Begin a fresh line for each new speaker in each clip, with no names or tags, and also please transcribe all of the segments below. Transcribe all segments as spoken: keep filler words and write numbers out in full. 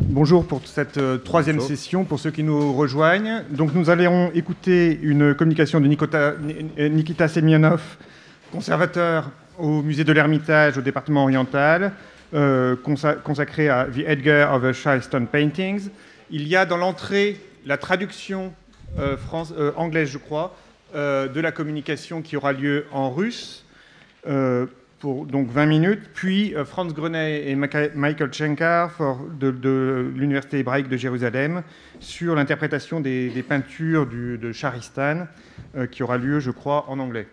Bonjour pour cette euh, troisième
Bonjour.
session, pour ceux qui nous rejoignent. Donc nous allons écouter une communication de Nikota, Nikita Semyonov, conservateur au musée de l'Ermitage au département oriental, euh, consa consacré à The Edgar of the Shy Stone Paintings. Il y a dans l'entrée la traduction euh, France, euh, anglaise, je crois, euh, de la communication qui aura lieu en russe. Euh, pour donc vingt minutes, puis euh, Franz Grenet et Maca Michael Chenkar for, de, de l'Université hébraïque de Jérusalem sur l'interprétation des, des peintures du, de Sharistan, euh, qui aura lieu, je crois, en anglais.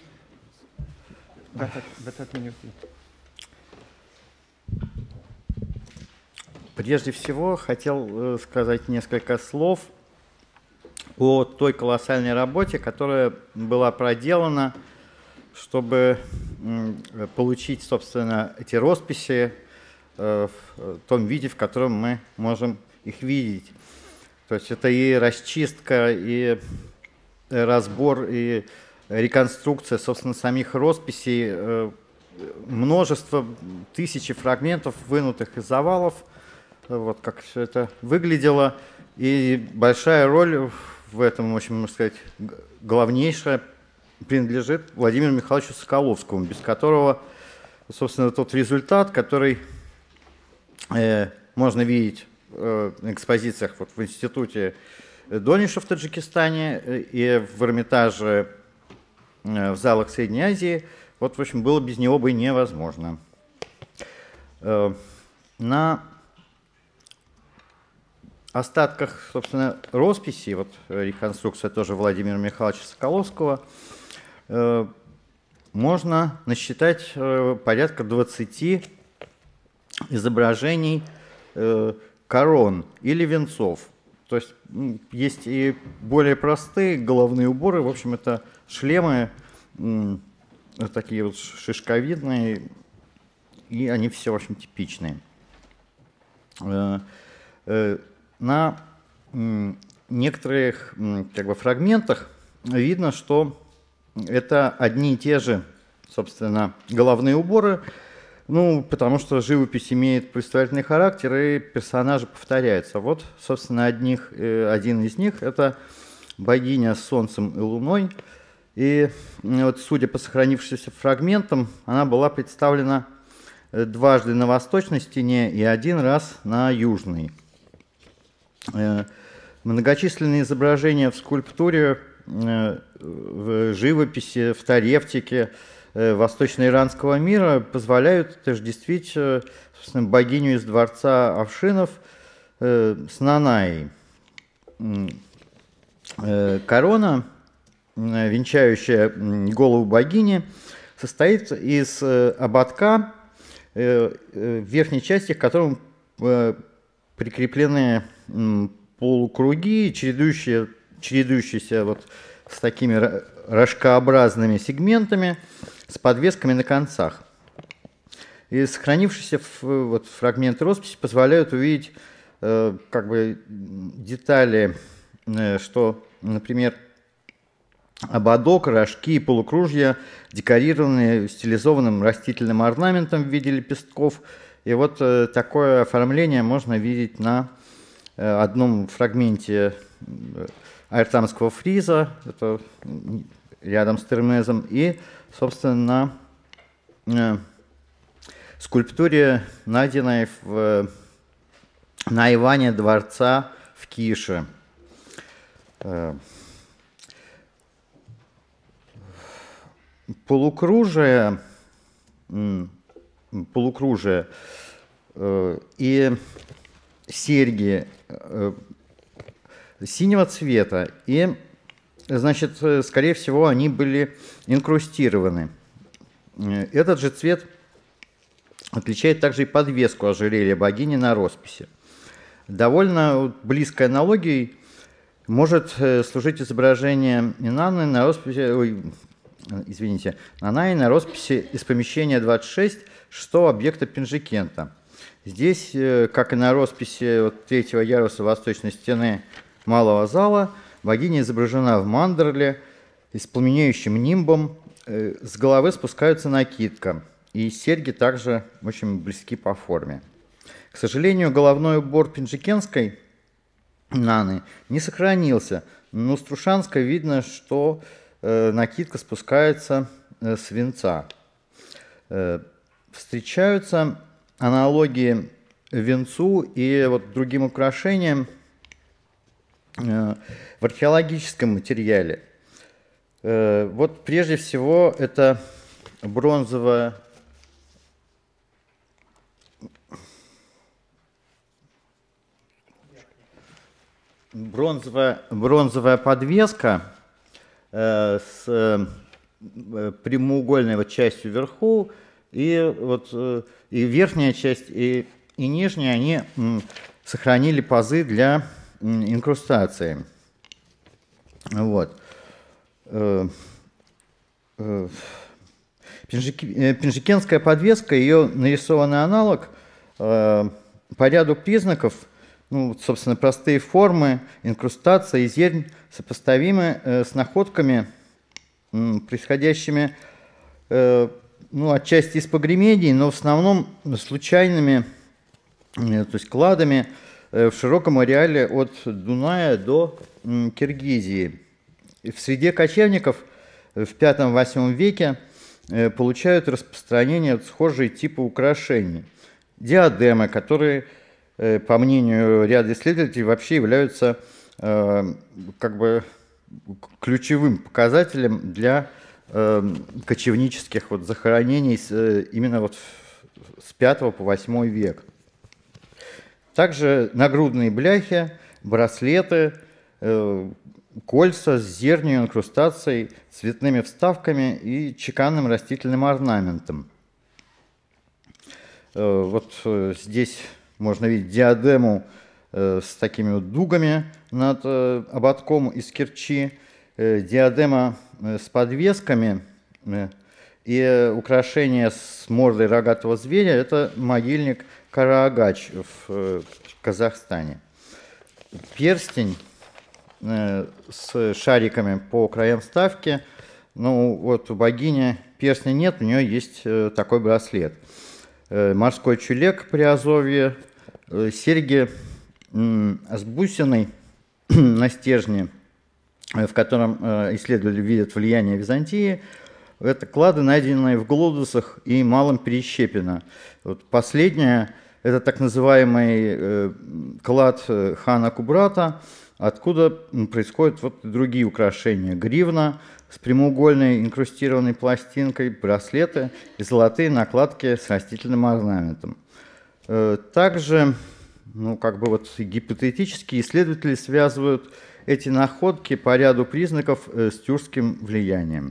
Прежде всего, хотел сказать несколько слов о той колоссальной работе, которая была проделана, чтобы получить, собственно, эти росписи в том виде, в котором мы можем их видеть. То есть это и расчистка, и разбор, и реконструкция, собственно, самих росписей, множество, тысячи фрагментов, вынутых из завалов, вот как все это выглядело. И большая роль в этом, в общем, можно сказать, главнейшая, принадлежит Владимиру Михайловичу Соколовскому, без которого, собственно, тот результат, который э, можно видеть э, на экспозициях вот, в институте Дониша в Таджикистане и в Эрмитаже э, в залах Средней Азии, вот, в общем, было без него бы невозможно. Э, на остатках, собственно, росписи, вот реконструкция тоже Владимира Михайловича Соколовского, можно насчитать порядка двадцати изображений корон или венцов. То есть есть и более простые головные уборы, в общем, это шлемы такие вот шишковидные, и они все, в общем, типичные. На некоторых как бы, фрагментах видно, что это одни и те же, собственно, головные уборы, ну, потому что живопись имеет представительный характер, и персонажи повторяются. Вот, собственно, одних, один из них – это богиня с солнцем и луной. И вот, судя по сохранившимся фрагментам, она была представлена дважды на восточной стене и один раз на южной. Многочисленные изображения в скульптуре, в живописи, в таревтике восточно-иранского мира позволяют отождествить богиню из дворца Авшинов с Нанаей. Корона, венчающая голову богини, состоит из ободка, в верхней части к которому прикреплены полукруги, чередующие, чередующиеся вот с такими рожкообразными сегментами, с подвесками на концах. И сохранившиеся вот, фрагменты росписи позволяют увидеть э, как бы детали, э, что, например, ободок, рожки и полукружья декорированы стилизованным растительным орнаментом в виде лепестков. И вот э, такое оформление можно видеть на э, одном фрагменте э, аэртамского фриза, это рядом с Термезом, и, собственно, на э, скульптуре, найденной в, на Иване дворца в Кише. Э, полукружие, полукружие э, и серьги э, синего цвета, и, значит, скорее всего, они были инкрустированы. Этот же цвет отличает также и подвеску ожерелья богини на росписи. Довольно близкой аналогией может служить изображение Инанны на росписи, ой, извините, Нанаи на росписи из помещения двадцать шесть шестого объекта Пинжикента. Здесь, как и на росписи вот, третьего яруса восточной стены малого зала, богиня изображена в мандерле с пламенеющим нимбом, с головы спускается накидка, и серьги также очень близки по форме. К сожалению, головной убор пинжикенской наны не сохранился, но с Трушанской видно, что э, накидка спускается э, с венца. Э, встречаются аналогии венцу и вот другим украшениям э, в археологическом материале. Э, вот прежде всего это бронзовая Бронзовая, бронзовая подвеска э, с э, прямоугольной вот частью вверху, и, вот, э, и верхняя часть, и, и нижняя, они м, сохранили пазы для м, инкрустации. Вот. Э, э, пинжики, э, пинжикенская подвеска, ее нарисованный аналог э, по ряду признаков, ну, собственно, простые формы, инкрустация и зернь сопоставимы э, с находками, э, происходящими э, ну, отчасти из погремений, но в основном случайными, э, то есть кладами э, в широком ареале от Дуная до э, Киргизии. И в среде кочевников в пятом-восьмом веке э, получают распространение схожие типы украшений. Диадемы, которые, по мнению ряда исследователей, вообще являются э, как бы ключевым показателем для э, кочевнических вот захоронений с, именно вот с пятого по восьмой век. Также нагрудные бляхи, браслеты, э, кольца с зернью, инкрустацией, цветными вставками и чеканным растительным орнаментом. Э, вот э, здесь можно видеть диадему э, с такими вот дугами над э, ободком из кирчи, э, диадема э, с подвесками э, и украшение с мордой рогатого зверя – это могильник Караагач в э, Казахстане. Перстень э, с шариками по краям вставки. Ну вот у богини перстня нет, у нее есть э, такой браслет. Морской чулек при Азовье, серьги с бусиной на стержне, в котором исследователи видят влияние Византии. Это клады, найденные в Глодусах и Малом Перещепино. Вот последнее – это так называемый клад хана Кубрата, откуда происходят вот другие украшения. Гривна с прямоугольной инкрустированной пластинкой, браслеты и золотые накладки с растительным орнаментом. Также, ну, как бы вот гипотетически исследователи связывают эти находки по ряду признаков с тюркским влиянием.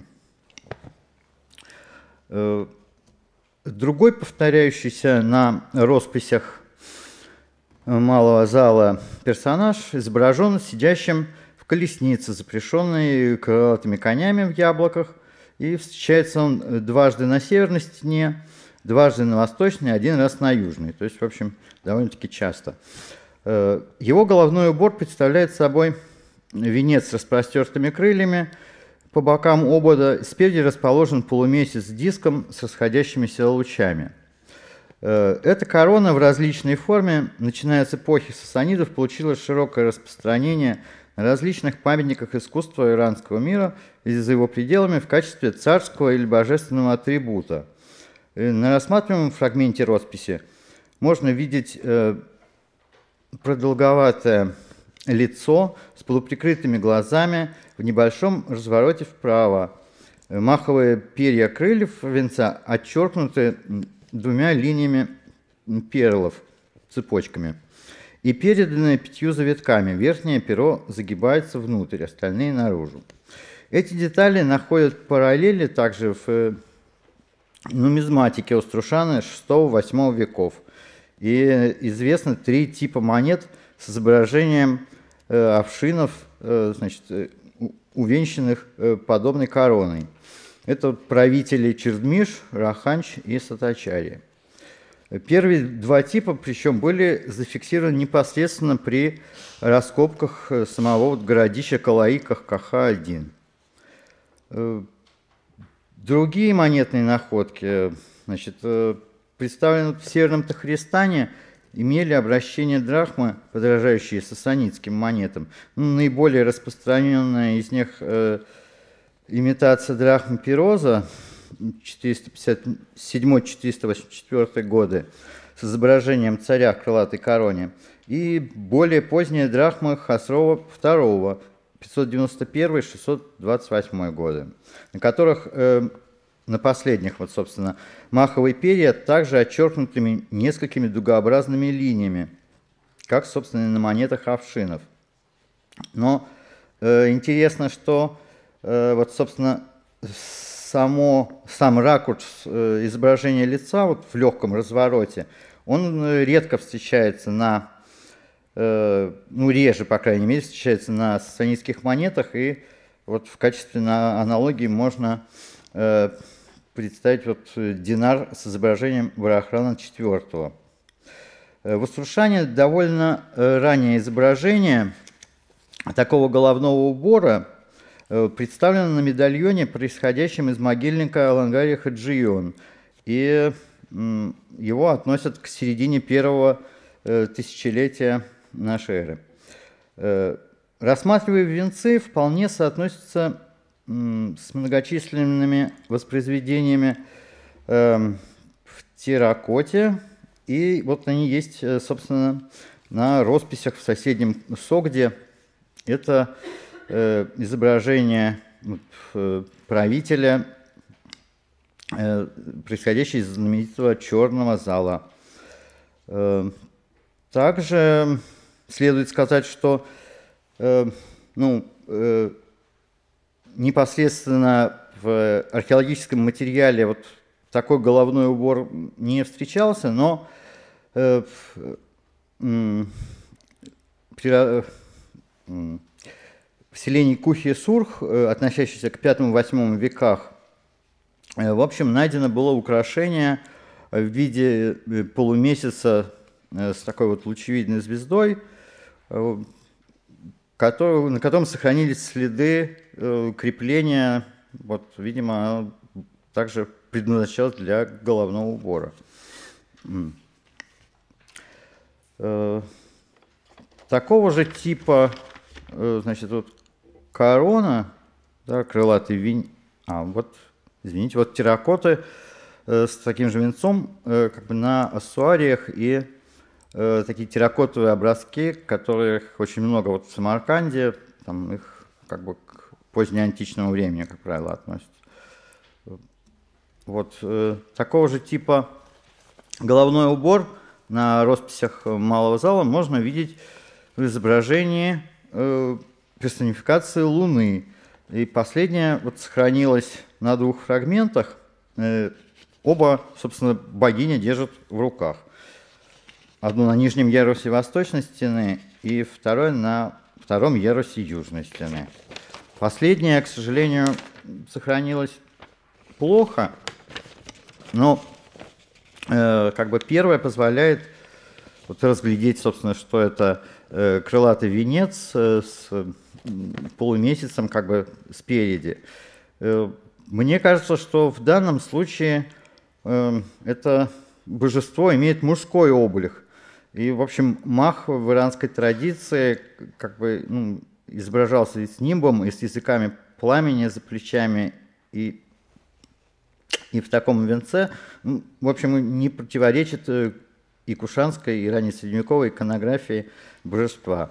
Другой повторяющийся на росписях малого зала персонаж изображен сидящим в колеснице, запряженной крылатыми конями в яблоках, и встречается он дважды на северной стене, дважды на восточной, один раз на южной, то есть, в общем, довольно-таки часто. Его головной убор представляет собой венец с распростертыми крыльями по бокам обода, спереди расположен полумесяц с диском с расходящимися лучами. Эта корона в различной форме, начиная с эпохи сасанидов, получила широкое распространение на различных памятниках искусства иранского мира и за его пределами в качестве царского или божественного атрибута. На рассматриваемом фрагменте росписи можно видеть продолговатое лицо с полуприкрытыми глазами в небольшом развороте вправо. Маховые перья крыльев венца отчеркнуты двумя линиями перлов, цепочками, и переданы пятью завитками. Верхнее перо загибается внутрь, остальные наружу. Эти детали находят параллели также в нумизматике Острушана шестого-восьмого веков. И известно три типа монет с изображением э, овшинов, э, значит, увенчанных э, подобной короной. Это правители Чердмиш, Раханч и Сатачари. Первые два типа, причем, были зафиксированы непосредственно при раскопках самого вот городища Калаиках Каха один. Другие монетные находки, значит, представлены в Северном Тахаристане имели обращение драхмы, подражающие сасанидским монетам. Ну, наиболее распространенная из них э, имитация драхмы Пироза четыреста пятьдесят седьмой — четыреста восемьдесят четвёртый годы с изображением царя в крылатой короне, и более поздняя драхма Хосрова второго пятьсот девяносто первый — шестьсот двадцать восьмой годы, на которых, э, на последних, вот, собственно, маховые перья также отчеркнутыми несколькими дугообразными линиями, как, собственно, и на монетах авшинов. Но э, интересно, что, э, вот, собственно, само, сам ракурс э, изображения лица вот, в легком развороте, он редко встречается на, э, ну, реже, по крайней мере, встречается на сасанидских монетах, и вот в качестве аналогии можно э, представить вот динар с изображением Варахрана четвёртого. В Аструшане довольно раннее изображение такого головного убора представлено на медальоне, происходящем из могильника Алангария Хаджион, и его относят к середине первого тысячелетия нашей эры. Рассматривая венцы, вполне соотносятся с многочисленными воспроизведениями в терракоте, и вот они есть, собственно, на росписях в соседнем Согде. Это э, изображение э, правителя, э, происходящее из знаменитого черного зала. Э, также следует сказать, что э, ну, э, непосредственно в археологическом материале вот такой головной убор не встречался, но э, э, при, э, в селении Кухи-Сурх, э, относящемся к пятому-восьмому веках, э, в общем, найдено было украшение в виде полумесяца э, с такой вот лучевидной звездой, э, который, на котором сохранились следы э, крепления, вот, видимо, также предназначалось для головного убора. Э, такого же типа, э, значит, вот корона, да, крылатый вень, а вот, извините, вот терракоты э, с таким же венцом, э, как бы на ассуариях и э, такие терракотовые образки, которых очень много вот в Самарканде, там их как бы к позднеантичному времени, как правило, относятся. Вот э, такого же типа головной убор на росписях малого зала можно видеть в изображении э, персонификации Луны. И последняя вот сохранилась на двух фрагментах. Э, оба, собственно, богиня держат в руках. Одну на нижнем ярусе восточной стены и второе на втором ярусе южной стены. Последняя, к сожалению, сохранилась плохо, но э, как бы первая позволяет вот разглядеть, собственно, что это э, крылатый венец э, с э, полумесяцем как бы спереди. Э, мне кажется, что в данном случае э, это божество имеет мужской облик. И, в общем, мах в иранской традиции как бы ну, изображался и с нимбом, и с языками пламени за плечами, и И в таком венце, ну, в общем, не противоречит и кушанской, и раннесредневековой иконографии божества.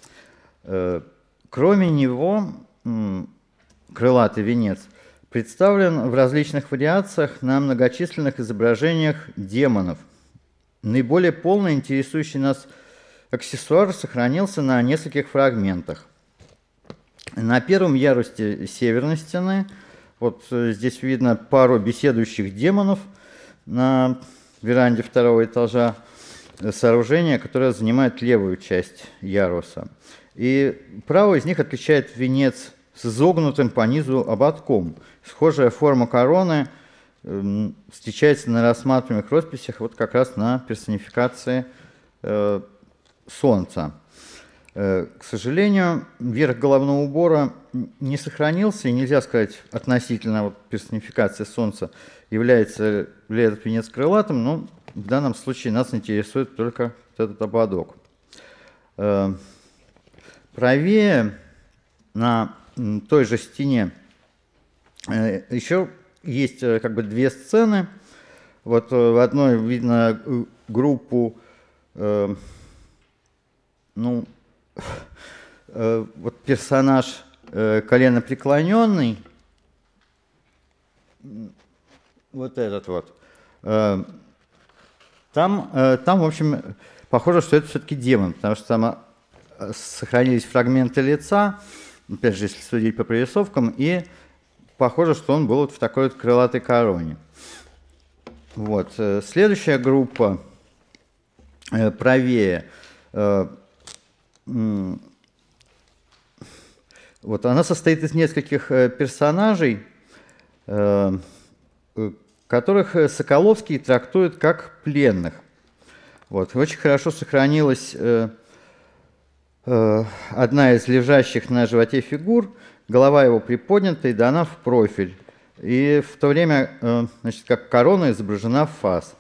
Кроме него, крылатый венец представлен в различных вариациях на многочисленных изображениях демонов. Наиболее полно интересующий нас аксессуар сохранился на нескольких фрагментах. На первом ярусе северной стены вот здесь видно пару беседующих демонов на веранде второго этажа сооружения, которое занимает левую часть яруса. И правый из них отличает венец с изогнутым по низу ободком. Схожая форма короны э, встречается на рассматриваемых росписях вот как раз на персонификации э, Солнца. К сожалению, верх головного убора не сохранился, и нельзя сказать относительно вот персонификации Солнца, является ли этот венец крылатым, но в данном случае нас интересует только вот этот ободок. Правее на той же стене еще есть как бы две сцены. Вот в одной видно группу, э, ну, э, вот персонаж э, коленопреклоненный, вот этот вот. Э, там, э, там, в общем, похоже, что это все-таки демон, потому что там сохранились фрагменты лица, опять же, если судить по прорисовкам, и похоже, что он был вот в такой вот крылатой короне. Вот. Следующая группа э, правее. Э, м, вот, она состоит из нескольких э, персонажей, э, которых Соколовский трактует как пленных. Вот. Очень хорошо сохранилась э, э, одна из лежащих на животе фигур, голова его приподнята и дана в профиль. И в то время, значит, как корона изображена в фас.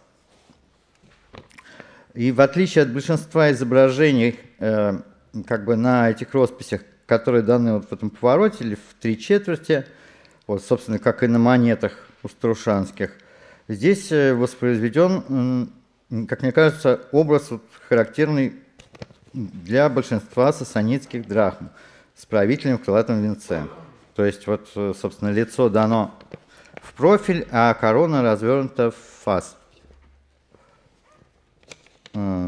И в отличие от большинства изображений как бы на этих росписях, которые даны вот в этом повороте или в три четверти, вот, собственно, как и на монетах у Струшанских, здесь воспроизведен, как мне кажется, образ вот характерный для большинства сасанидских драхм с правителем в крылатом венце. То есть, вот, собственно, лицо дано в профиль, а корона развернута в фас. На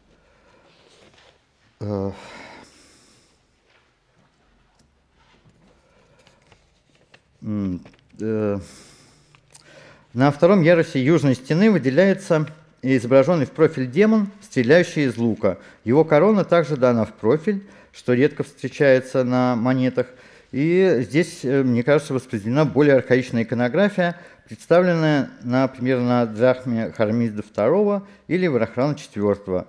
втором ярусе южной стены выделяется изображенный в профиль демон, стреляющий из лука. Его корона также дана в профиль, что редко встречается на монетах. И здесь, мне кажется, воспроизведена более архаичная иконография, представленная, например, на драхме Хармизда второго или Варахрана четвёртого,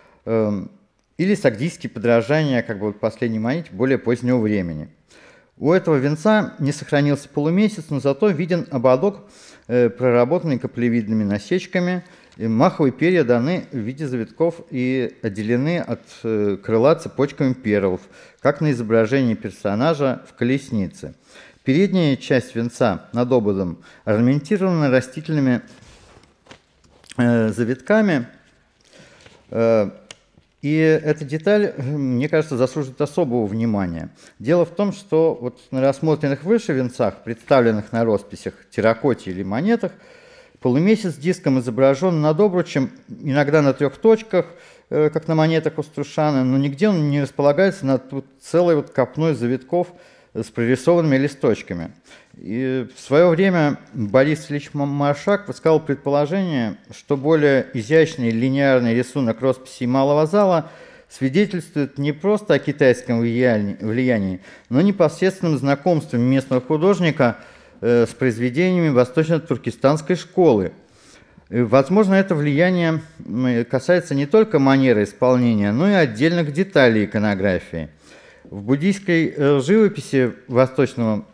или сагдийские подражания, как бы вот последней монете, более позднего времени. У этого венца не сохранился полумесяц, но зато виден ободок, проработанный каплевидными насечками. И маховые перья даны в виде завитков и отделены от крыла цепочками перлов, как на изображении персонажа в колеснице. Передняя часть венца над ободом орнаментирована растительными э, завитками. Э, и эта деталь, мне кажется, заслуживает особого внимания. Дело в том, что вот на рассмотренных выше венцах, представленных на росписях, терракоте или монетах, полумесяц диском изображен над обручем, иногда на трех точках, э, как на монетах у Струшана, но нигде он не располагается над вот целой вот копной завитков с прорисованными листочками. И в свое время Борис Ильич Маршак высказал предположение, что более изящный линейный рисунок росписей малого зала свидетельствует не просто о китайском влиянии, но непосредственном знакомстве местного художника с произведениями восточно-туркестанской школы. И, возможно, это влияние касается не только манеры исполнения, но и отдельных деталей иконографии. В буддийской живописи восточного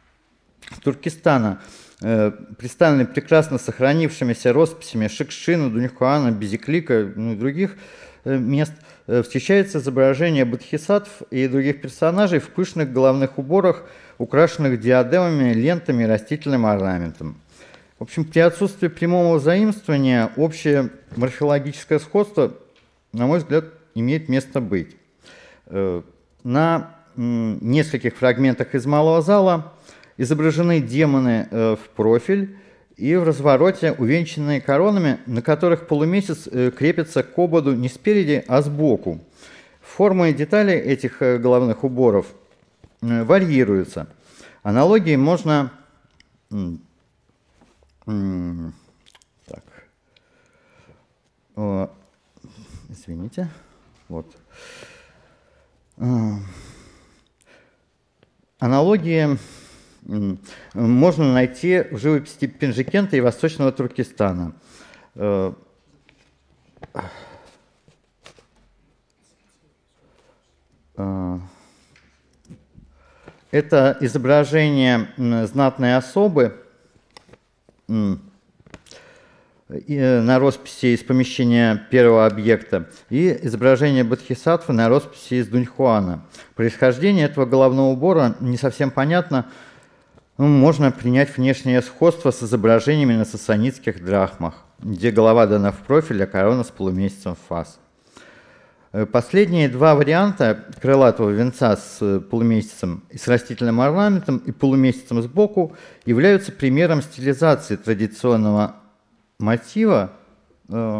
Туркестана представлены прекрасно сохранившимися росписями Шикшина, Дуньхуана, Безиклика, ну, и других мест, встречается изображение бодхисаттв и других персонажей в пышных головных уборах, украшенных диадемами, лентами и растительным орнаментом. В общем, при отсутствии прямого заимствования общее морфологическое сходство, на мой взгляд, имеет место быть. На нескольких фрагментах из малого зала изображены демоны в профиль и в развороте увенчанные коронами, на которых полумесяц крепится к ободу не спереди, а сбоку. Формы и детали этих головных уборов варьируются. Аналогии можно... Так. О, извините. Вот. Аналогии можно найти в живописи Пенджикента и Восточного Туркестана. Это изображение знатной особы, на росписи из помещения первого объекта и изображение Бодхисаттвы на росписи из Дуньхуана. Происхождение этого головного убора не совсем понятно. Ну, можно принять внешнее сходство с изображениями на сасанидских драхмах, где голова дана в профиль, а корона с полумесяцем в фас. Последние два варианта крылатого венца с полумесяцем и с растительным орнаментом и полумесяцем сбоку являются примером стилизации традиционного мотива э,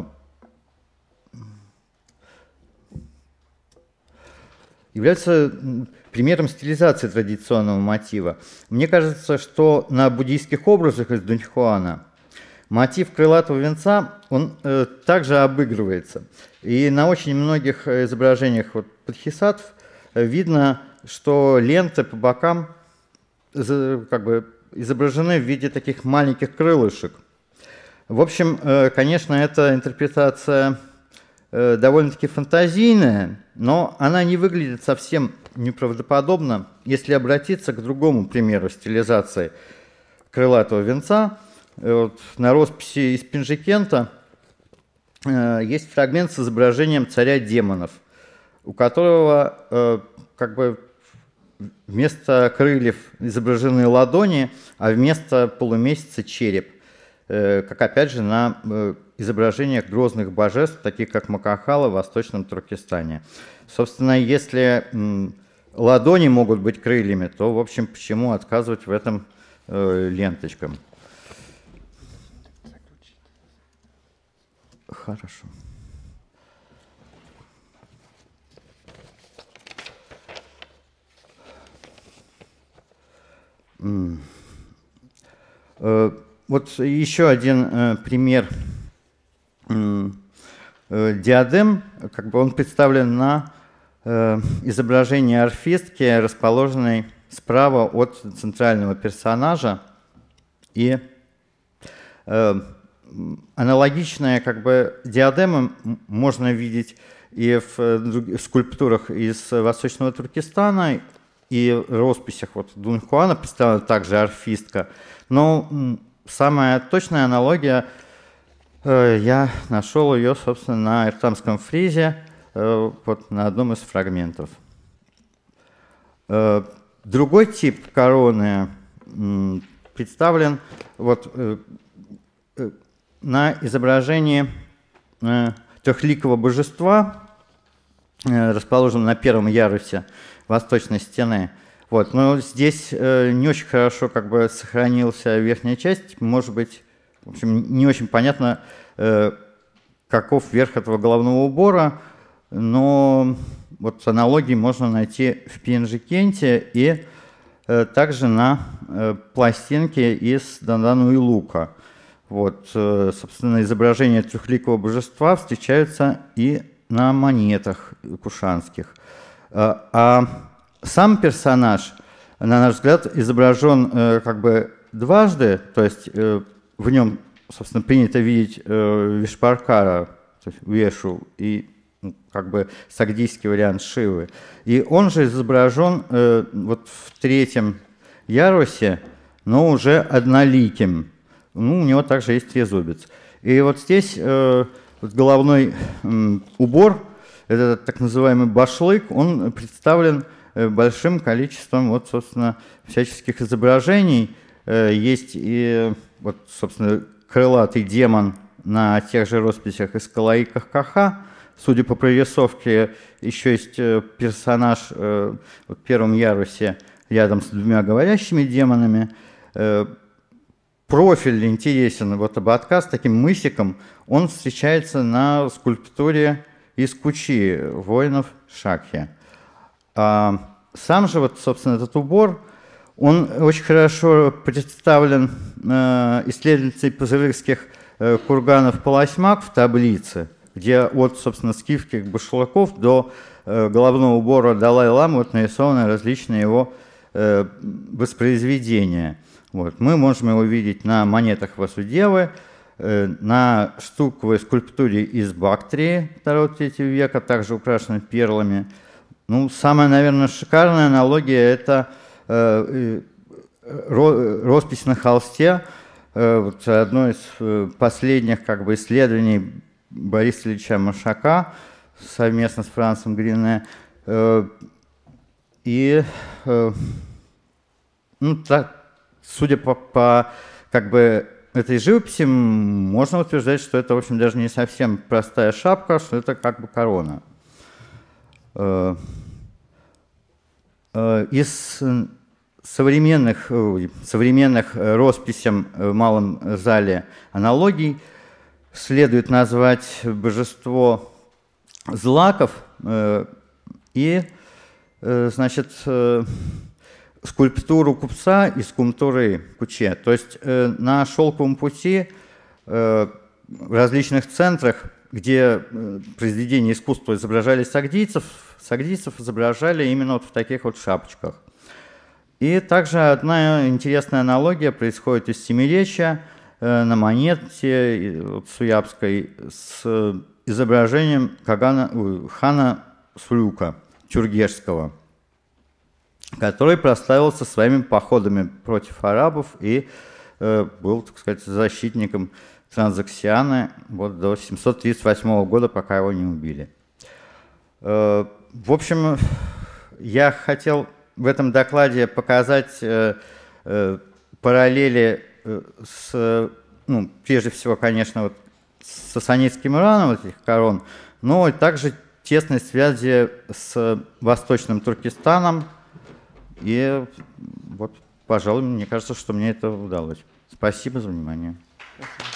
являются примером стилизации традиционного мотива. Мне кажется, что на буддийских образах из Дуньхуана мотив крылатого венца, он э, также обыгрывается. И на очень многих изображениях вот, бодхисаттв видно, что ленты по бокам как бы, изображены в виде таких маленьких крылышек. В общем, э, конечно, эта интерпретация э, довольно-таки фантазийная, но она не выглядит совсем неправдоподобно, если обратиться к другому примеру стилизации крылатого венца. Вот, на росписи из Пинжикента э, есть фрагмент с изображением царя демонов, у которого э, как бы вместо крыльев изображены ладони, а вместо полумесяца череп, э, как опять же на э, изображениях грозных божеств, таких как Макахала в Восточном Туркестане. Собственно, если э, ладони могут быть крыльями, то, в общем, почему отказывать в этом э, ленточкам? Хорошо. Mm. Uh, вот еще один uh, пример uh, uh, диадем, как бы он представлен на uh, изображении орфистки, расположенной справа от центрального персонажа, и uh, аналогичная как бы диадема можно видеть и в, в скульптурах из Восточного Туркестана, и в росписях вот Дуньхуана представлена также орфистка. Но самая точная аналогия, э, я нашел ее, собственно, на эртамском фризе, э, вот на одном из фрагментов. Э, другой тип короны э, представлен вот, э, э, на изображении э, трехликого божества, э, расположенном на первом ярусе восточной стены. Вот. Но здесь э, не очень хорошо как бы сохранился верхняя часть. Может быть, в общем, не очень понятно, э, каков верх этого головного убора, но вот аналогии можно найти в Пинжикенте и э, также на э, пластинке из Дандану и Лука. Вот, э, собственно, изображения трехликого божества встречаются и на монетах кушанских. А сам персонаж, на наш взгляд, изображен э, как бы дважды, то есть э, в нем, собственно, принято видеть э, Вишпаркара, то есть Вешу, и ну, как бы сагдийский вариант Шивы. И он же изображен э, вот в третьем ярусе, но уже одноликим. Ну, у него также есть трезубец. И вот здесь э, вот головной э, убор, этот так называемый башлык, он представлен большим количеством, вот, собственно, всяческих изображений. Есть и, вот, собственно, крылатый демон на тех же росписях из Калаи Кахкаха. Судя по прорисовке, еще есть персонаж в первом ярусе рядом с двумя говорящими демонами. Профиль интересен, вот ободка с таким мысиком, он встречается на скульптуре из Кучи, воинов Шакхи. А сам же, вот, собственно, этот убор, он очень хорошо представлен э, исследователей пазырыкских э, курганов Паласмак в таблице, где от, собственно, скифских башлыков до э, головного убора Далай-ламы вот, нарисованы различные его э, воспроизведения. Вот. Мы можем его видеть на монетах Васудевы, э, на штуковой скульптуре из Бактрии второго-третьего века, также украшенной перлами. Ну, самая, наверное, шикарная аналогия – это э, э, роспись на холсте вот одно из последних как бы исследований Бориса Ильича Маршака совместно с Францем Грине. И, ну, так, судя по, по как бы этой живописи, можно утверждать, что это, в общем, даже не совсем простая шапка, что это как бы корона. Из современных, современных росписям в малом зале аналогий следует назвать божество Злаков и, значит, скульптуру купца и скульптуры Куче. То есть на шелковом пути в различных центрах, где произведения искусства изображали сагдийцев, сагдийцев изображали именно вот в таких вот шапочках. И также одна интересная аналогия происходит из Семиречья на монете вот, Суябской с изображением Кагана, хана Сулюка Тюргешского, который прославился своими походами против арабов и э, был, так сказать, защитником Транзаксиана вот, до семьсот тридцать восьмого года, пока его не убили. Э, в общем, я хотел в этом докладе показать э, э, параллели э, с, ну, прежде всего, конечно, вот, с сасанидским Ираном этих корон, но также тесной связи с Восточным Туркестаном. И вот, пожалуй, мне кажется, что мне это удалось. Спасибо за внимание.
Спасибо.